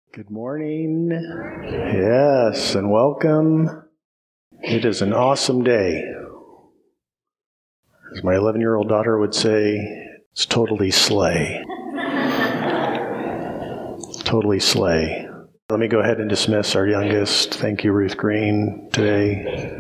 Good morning. Yes, and welcome. It is an awesome day. As my 11-year-old daughter would say, it's totally slay. Totally slay. Let me go ahead and dismiss our youngest. Thank you, Ruth Green, today.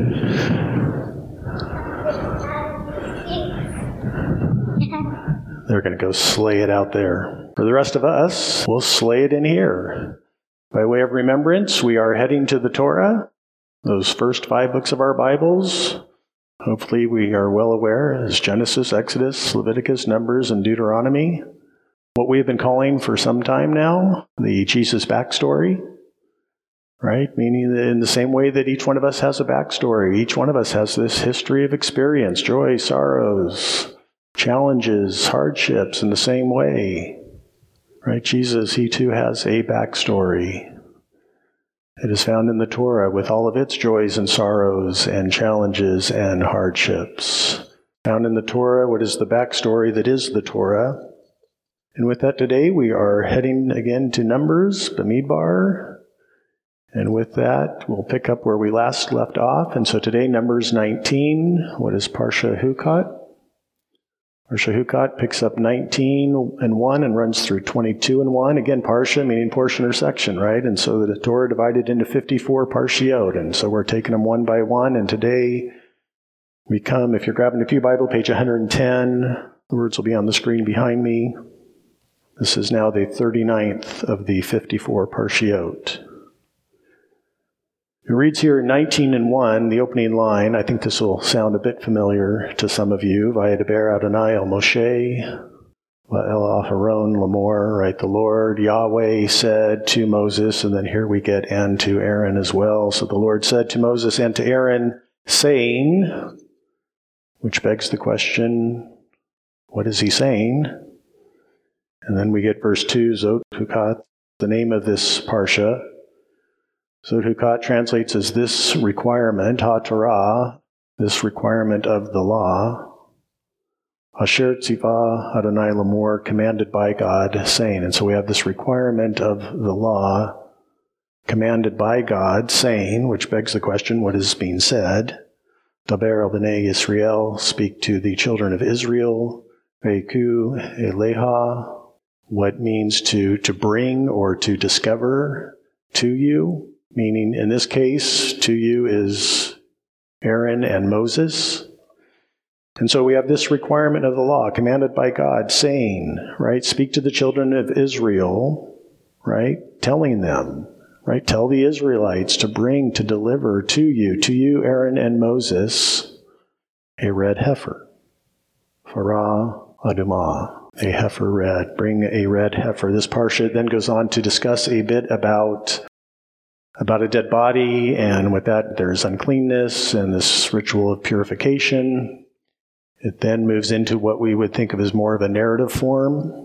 They're going to go slay it out there. For the rest of us, we'll slay it in here. By way of remembrance, we are heading to the Torah, those first 5 books of our Bibles. Hopefully we are well aware as Genesis, Exodus, Leviticus, Numbers, and Deuteronomy. What we have been calling for some time now, the Jesus backstory, right? Meaning that in the same way that each one of us has a backstory, each one of us has this history of experience, joy, sorrows, challenges, hardships in the same way. Right? Jesus, he too has a backstory. It is found in the Torah with all of its joys and sorrows and challenges and hardships. Found in the Torah, what is the backstory that is the Torah? And with that today, we are heading again to Numbers, Bamidbar. And with that, we'll pick up where we last left off. And so today, Numbers 19, what is Parsha Hukat? Parsha Hukat picks up 19 and 1 and runs through 22 and 1. Again, Parsha meaning portion or section, right? And so the Torah divided into 54 Parshiot. And so we're taking them one by one. And today we come, if you're grabbing a Pew Bible, page 110. The words will be on the screen behind me. This is now the 39th of the 54 Parshiot. It reads here in 19 and 1, the opening line. I think this will sound a bit familiar to some of you. Vayedaber Adonai el Moshe, va'el Aharon lamor, right? The Lord, Yahweh, said to Moses, and then here we get and to Aaron as well. So the Lord said to Moses and to Aaron, saying, which begs the question, what is he saying? And then we get verse 2, Zot Hukat, the name of this Parsha. Zot Hukat translates as this requirement, ha-Torah, this requirement of the law. Asher tzivah Adonai lamor, commanded by God, saying. And so we have this requirement of the law, commanded by God, saying, which begs the question, what is being said? Daber el b'nei Yisrael, speak to the children of Israel. Veiku eleha, what means to bring or to discover to you. Meaning, in this case, to you is Aaron and Moses. And so we have this requirement of the law, commanded by God, saying, right, speak to the children of Israel, right, telling them, right, tell the Israelites to bring, to deliver to you, Aaron and Moses, a red heifer. Farah adumah, a heifer red. Bring a red heifer. This parsha then goes on to discuss a bit about a dead body, and with that there's uncleanness and this ritual of purification. It then moves into what we would think of as more of a narrative form.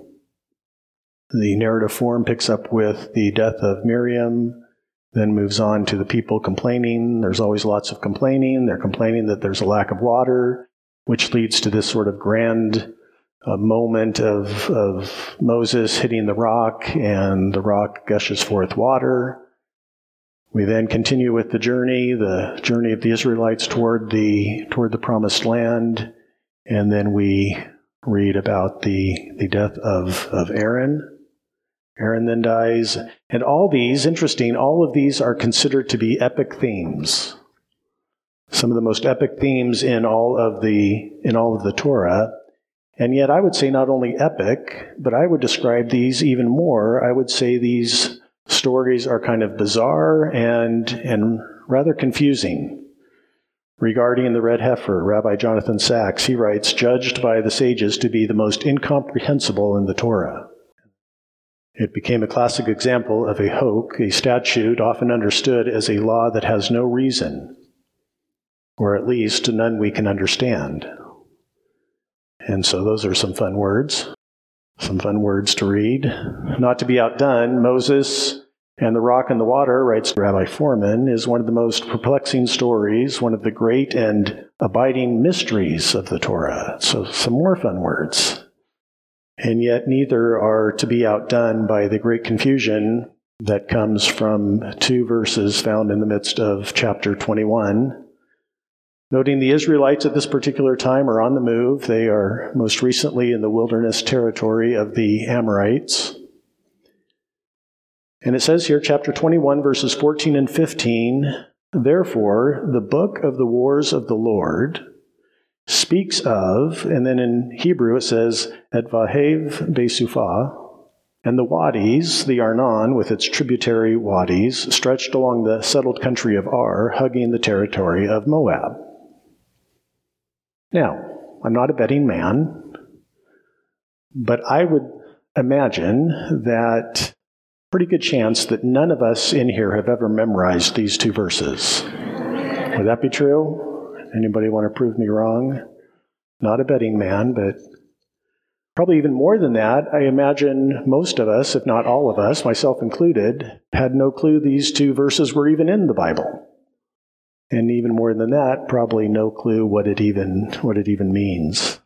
The narrative form picks up with the death of Miriam, then moves on to the people complaining. There's always lots of complaining. They're complaining that there's a lack of water, which leads to this sort of grand moment of Moses hitting the rock, and the rock gushes forth water. We then continue with the journey of the Israelites toward the promised land, and then we read about the death of Aaron. Aaron then dies, and all of these are considered to be epic themes. Some of the most epic themes in all of the Torah, and yet I would say not only epic, but I would describe these even more. I would say these stories are kind of bizarre and rather confusing. Regarding the red heifer, Rabbi Jonathan Sacks, he writes, judged by the sages to be the most incomprehensible in the Torah. It became a classic example of a hok, a statute often understood as a law that has no reason, or at least none we can understand. And so those are some fun words to read. Not to be outdone, Moses and the rock and the water, writes Rabbi Foreman, is one of the most perplexing stories, one of the great and abiding mysteries of the Torah. So some more fun words. And yet neither are to be outdone by the great confusion that comes from two verses found in the midst of chapter 21. Noting the Israelites at this particular time are on the move. They are most recently in the wilderness territory of the Amorites. And it says here, chapter 21, verses 14 and 15, "Therefore, the book of the wars of the Lord speaks of," and then in Hebrew it says, "Et Vahev Besufah," and the wadis, the Arnon with its tributary wadis, stretched along the settled country of Ar, hugging the territory of Moab. Now, I'm not a betting man, but I would imagine that pretty good chance that none of us in here have ever memorized these two verses. Would that be true? Anybody want to prove me wrong? Not a betting man, but probably even more than that, I imagine most of us, if not all of us, myself included, had no clue these two verses were even in the Bible. And even more than that, probably no clue what it even means.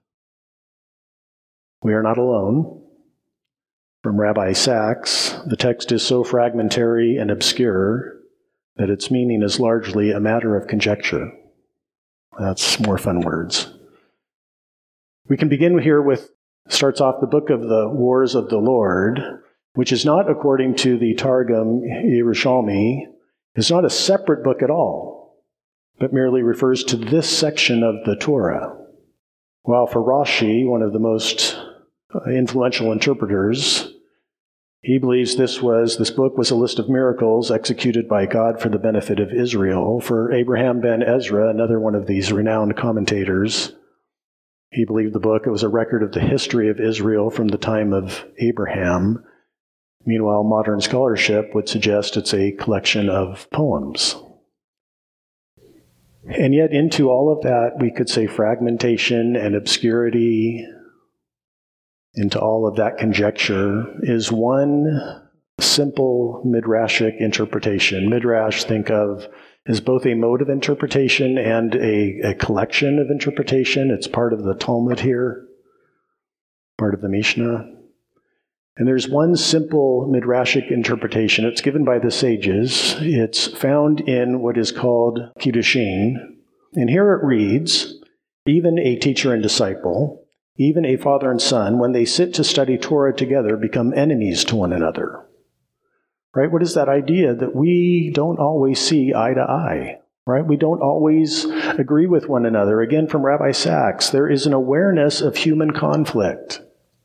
We are not alone. From Rabbi Sachs, the text is so fragmentary and obscure that its meaning is largely a matter of conjecture. That's more fun words. We can begin here with, starts off the book of the Wars of the Lord, which is not, according to the Targum Yerushalmi, is not a separate book at all, but merely refers to this section of the Torah. While for Rashi, one of the most influential interpreters, he believes this book was a list of miracles executed by God for the benefit of Israel. For Abraham ben Ezra, another one of these renowned commentators, he believed it was a record of the history of Israel from the time of Abraham. Meanwhile, modern scholarship would suggest it's a collection of poems. And yet into all of that, we could say fragmentation and obscurity, into all of that conjecture is one simple midrashic interpretation. Midrash, think of, is both a mode of interpretation and a collection of interpretation. It's part of the Talmud here, part of the Mishnah. And there's one simple midrashic interpretation. It's given by the sages. It's found in what is called Kiddushin. And here it reads, "Even a teacher and disciple, even a father and son, when they sit to study Torah together, become enemies to one another." Right? What is that idea? That we don't always see eye to eye. Right? We don't always agree with one another. Again, from Rabbi Sachs, there is an awareness of human conflict.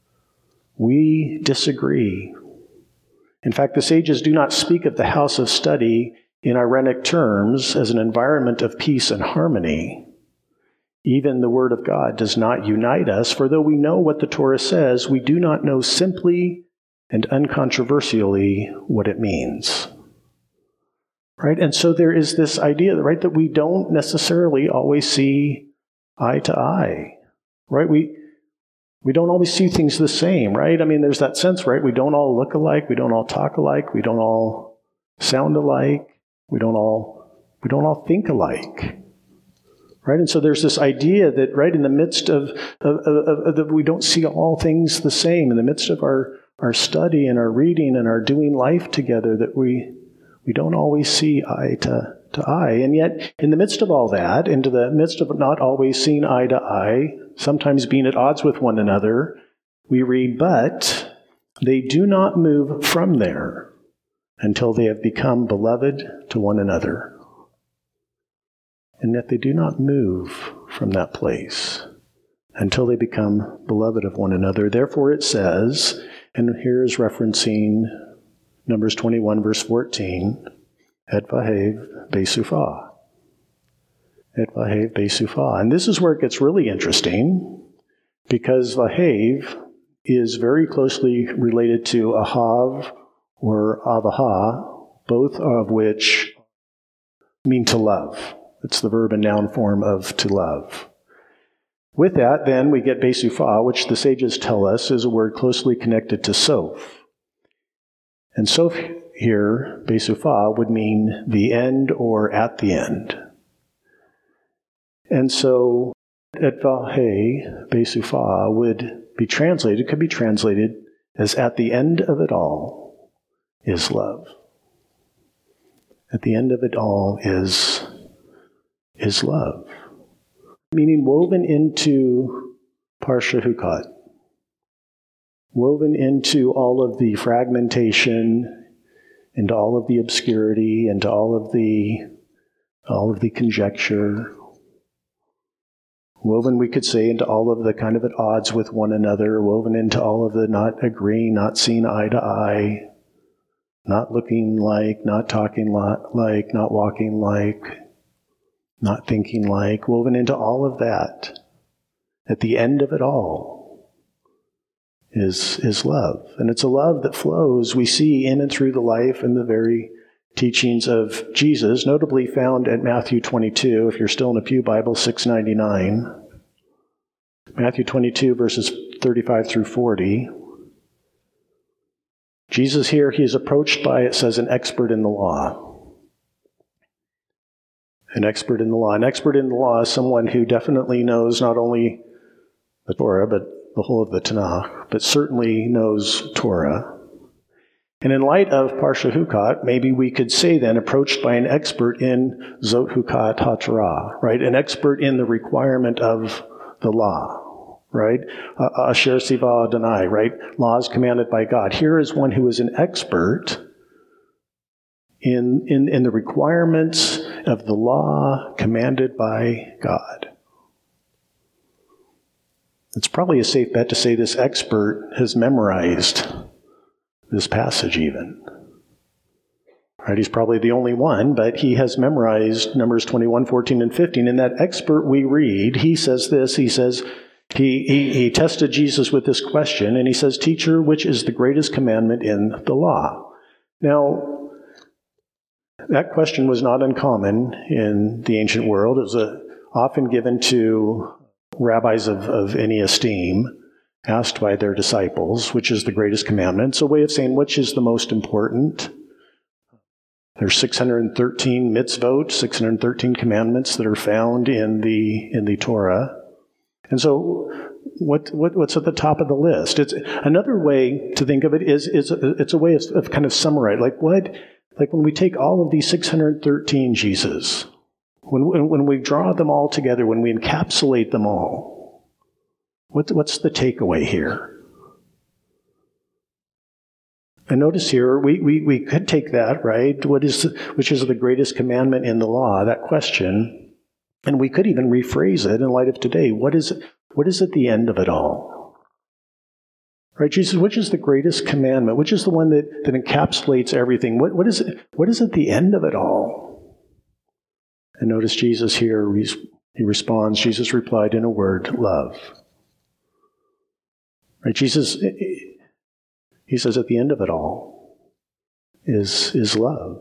We disagree. In fact, the sages do not speak of the house of study in ironic terms as an environment of peace and harmony. Even the Word of God does not unite us, for though we know what the Torah says, we do not know simply and uncontroversially what it means. Right? And so there is this idea, right, that we don't necessarily always see eye to eye. Right? We don't always see things the same, right? I mean, there's that sense, right? We don't all look alike, we don't all talk alike, we don't all sound alike, we don't all think alike. Right? And so there's this idea that, right, in the midst of we don't see all things the same, in the midst of our study and our reading and our doing life together, that we don't always see eye to eye. And yet, in the midst of all that, into the midst of not always seeing eye to eye, sometimes being at odds with one another, we read, "But they do not move from there until they have become beloved to one another." And yet they do not move from that place until they become beloved of one another. Therefore it says, and here is referencing Numbers 21, verse 14, "Et vahev besufah." Et vahev besufah. And this is where it gets really interesting, because vahev is very closely related to ahav or avaha, both of which mean to love. It's the verb and noun form of to love. With that, then, we get besufah, which the sages tell us is a word closely connected to sof. And sof here, besufah, would mean the end or at the end. And so, et vahe besufah could be translated as at the end of it all. is love. At the end of it all is love. Meaning woven into Parsha Hukat, woven into all of the fragmentation, into all of the obscurity, into all of the conjecture, woven, we could say, into all of the kind of at odds with one another, woven into all of the not agreeing, not seeing eye to eye, not looking like, not talking like, not walking like, not thinking like, woven into all of that. At the end of it all is love. And it's a love that flows, we see in and through the life and the very teachings of Jesus, notably found at Matthew 22, if you're still in a Pew Bible, 699. Matthew 22, verses 35 through 40. Jesus here, he is approached by, it says, an expert in the law. An expert in the law. An expert in the law is someone who definitely knows not only the Torah, but the whole of the Tanakh, but certainly knows Torah. And in light of Parsha Hukat, maybe we could say then, approached by an expert in Zot Hukat HaTorah, right? An expert in the requirement of the law, right? Asher Siva Adonai, right? Laws commanded by God. Here is one who is an expert in the requirements of the law commanded by God. It's probably a safe bet to say this expert has memorized this passage even. Right? He's probably the only one, but he has memorized Numbers 21, 14, and 15. And that expert we read, he says this, he says, he tested Jesus with this question, and he says, "Teacher, which is the greatest commandment in the law?" Now, that question was not uncommon in the ancient world. It was often given to rabbis of any esteem, asked by their disciples, which is the greatest commandment. It's a way of saying which is the most important. There's 613 mitzvot, 613 commandments that are found in the Torah. And so what's at the top of the list? It's another way to think of it is it's a way of kind of summarize. Like when we take all of these 613 Jesus, when we draw them all together, when we encapsulate them all, what's the takeaway here? And notice here, we could take that, right? Which is the greatest commandment in the law, that question, and we could even rephrase it in light of today. What is at the end of it all? Right, Jesus, which is the greatest commandment? Which is the one that encapsulates everything? What is at the end of it all? And notice Jesus here, he responds, Jesus replied in a word, love. Right, Jesus, he says at the end of it all is love.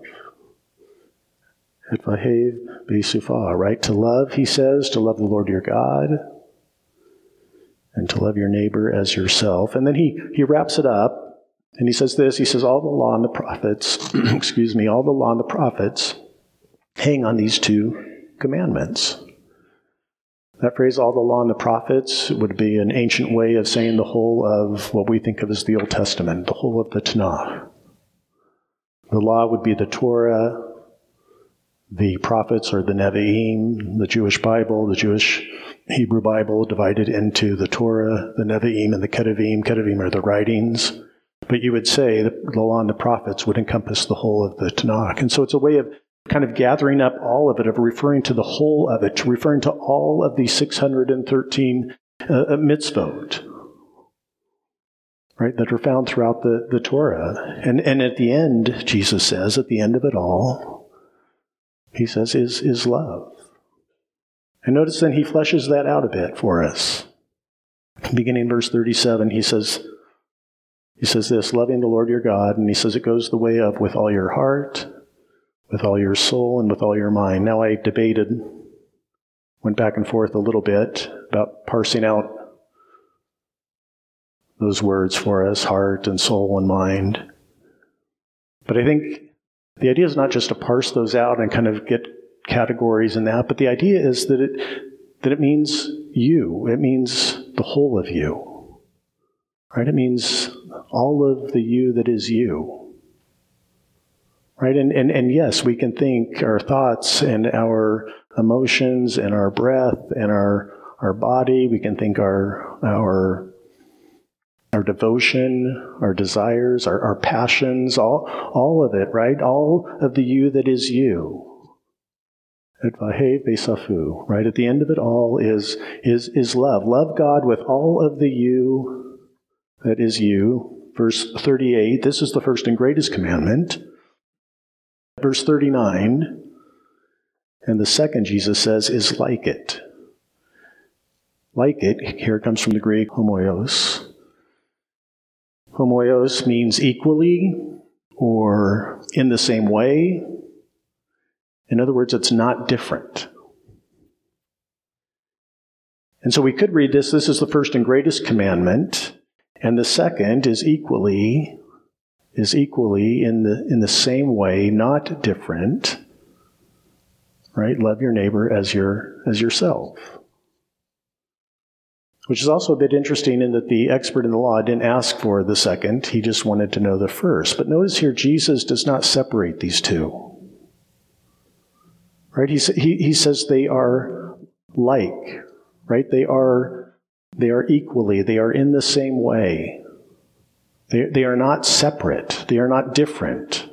Et vahev b'sufa, right? To love, he says, to love the Lord your God, and to love your neighbor as yourself. And then he wraps it up, and he says this, he says, all the law and the prophets, all the law and the prophets hang on these two commandments. That phrase, all the law and the prophets, would be an ancient way of saying the whole of what we think of as the Old Testament, the whole of the Tanakh. The law would be the Torah, the prophets are the Nevi'im, the Jewish Bible, the Jewish Hebrew Bible, divided into the Torah, the Nevi'im, and the Ketuvim. Ketuvim are the writings. But you would say that the law and the prophets would encompass the whole of the Tanakh. And so it's a way of kind of gathering up all of it, of referring to the whole of it, referring to all of these 613 mitzvot, right, that are found throughout the Torah. And at the end, Jesus says, at the end of it all, he says, is love. And notice then he fleshes that out a bit for us. Beginning in verse 37, he says this, loving the Lord your God, and he says it goes the way of with all your heart, with all your soul, and with all your mind. Now I went back and forth a little bit about parsing out those words for us, heart and soul and mind. But I think the idea is not just to parse those out and kind of get categories in that, but the idea is that it means you. It means the whole of you. Right? It means all of the you that is you. right? And yes, we can think our thoughts and our emotions and our breath and our body. We can think our devotion, our desires, our passions, all of it, right? All of the you that is you. Et vahe vesafu, right? At the end of it all is love. Love God with all of the you that is you. Verse 38, this is the first and greatest commandment. Verse 39, and the second, Jesus says, is like it. Like it, here it comes from the Greek homoios. Homoios means equally or in the same way. In other words, it's not different. And so we could read this is the first and greatest commandment, and the second is equally in the same way, not different. Right? Love your neighbor as yourself. Which is also a bit interesting in that the expert in the law didn't ask for the second, he just wanted to know the first. But notice here, Jesus does not separate these two. Right? He says they are like, right? They are equally, they are in the same way. They are not separate. They are not different.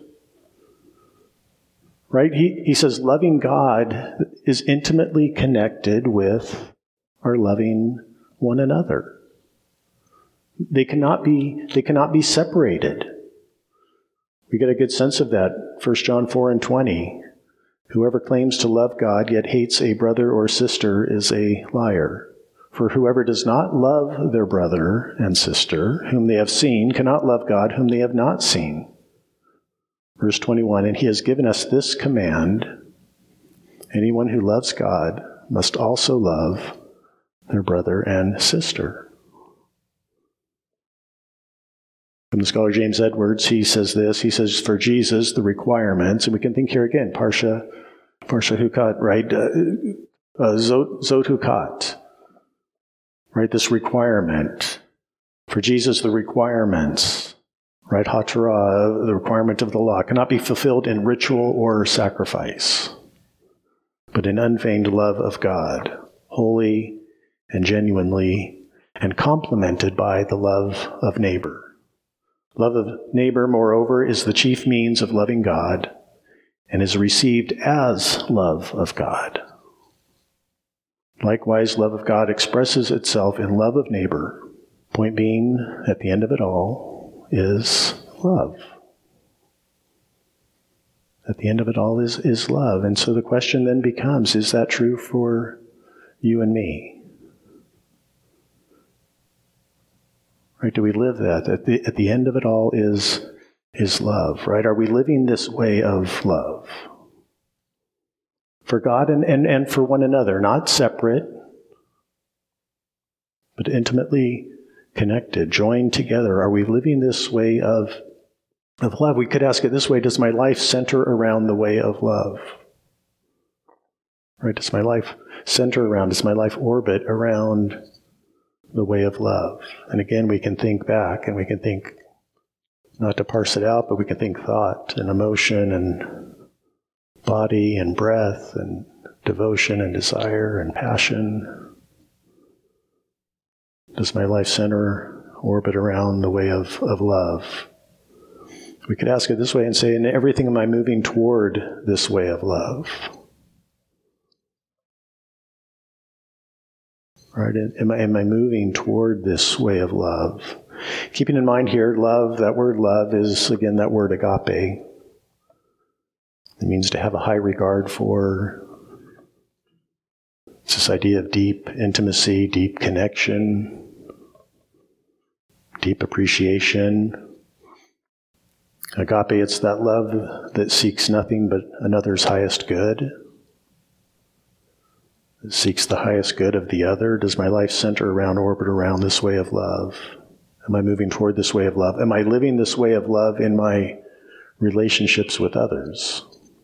Right? He says loving God is intimately connected with our loving one another. They cannot be separated. We get a good sense of that. 1 John 4:20. Whoever claims to love God yet hates a brother or sister is a liar. For whoever does not love their brother and sister, whom they have seen, cannot love God whom they have not seen. Verse 21, and he has given us this command, anyone who loves God must also love their brother and sister. From the scholar James Edwards, he says this, he says, for Jesus, the requirements, and we can think here again, Parsha Hukat, right? Zot Hukat, right? This requirement. For Jesus, the requirements, right? Hatorah, the requirement of the law, cannot be fulfilled in ritual or sacrifice, but in unfeigned love of God, holy and genuinely, and complemented by the love of neighbor. Love of neighbor, moreover, is the chief means of loving God and is received as love of God. Likewise, love of God expresses itself in love of neighbor. Point being, at the end of it all, is love. At the end of it all is love. And so the question then becomes, is that true for you and me? Right? Do we live that? At the end of it all is love, right? Are we living this way of love? For God and for one another, not separate, but intimately connected, joined together. Are we living this way of love? We could ask it this way, does my life center around the way of love? Right? Does my life orbit around the way of love? And again, we can think back and we can think, not to parse it out, but we can think thought and emotion and body and breath and devotion and desire and passion. Does my life center, orbit around the way of love? We could ask it this way and say, in everything am I moving toward this way of love? Right? Am I moving toward this way of love? Keeping in mind here, love, that word love is, again, that word agape. It means to have a high regard for. It's this idea of deep intimacy, deep connection, deep appreciation. Agape, it's that love that seeks nothing but another's highest good. It seeks the highest good of the other. Does my life center around, orbit around this way of love? Am I moving toward this way of love? Am I living this way of love in my relationships with others?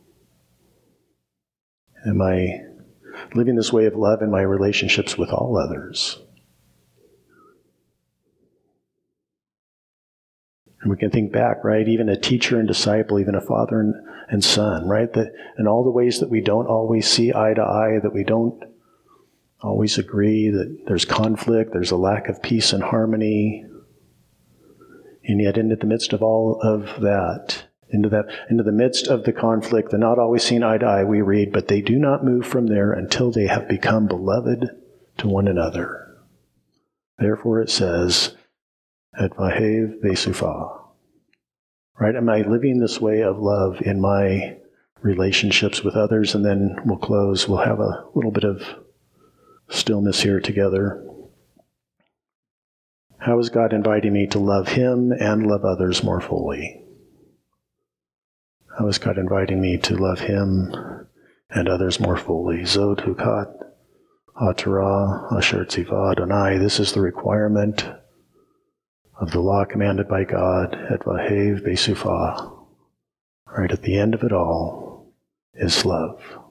Am I living this way of love in my relationships with all others? And we can think back, right? Even a teacher and disciple, even a father and son, right? That in all the ways that we don't always see eye to eye, that we don't always agree, that there's conflict, there's a lack of peace and harmony. And yet into the midst of all of that, into the midst of the conflict, the not always seen eye to eye, we read, but they do not move from there until they have become beloved to one another. Therefore it says, Et vahev besufa. Right? Am I living this way of love in my relationships with others? And then we'll close. We'll have a little bit of stillness here together. How is God inviting me to love Him and love others more fully? How is God inviting me to love Him and others more fully? Zod hukat haTorah asher tzivah Adonai. This is the requirement of the law commanded by God, et vahev besufa. Right at the end of it all is love.